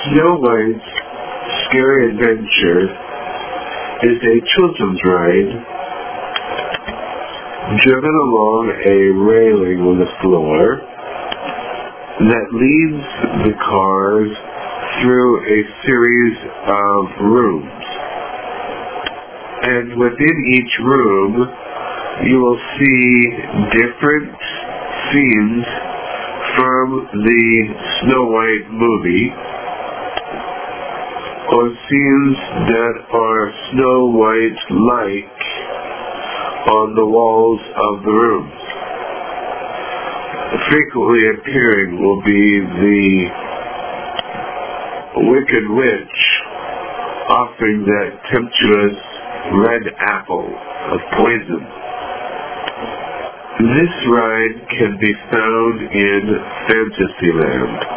Snow White's Scary Adventure is a children's ride driven along a railing on the floor that leads the cars through a series of rooms. And within each room, you will see different scenes from the Snow White movie, or scenes that are Snow White-like on the walls of the rooms. Frequently appearing will be the Wicked Witch offering that temptuous red apple of poison. This ride can be found in Fantasyland.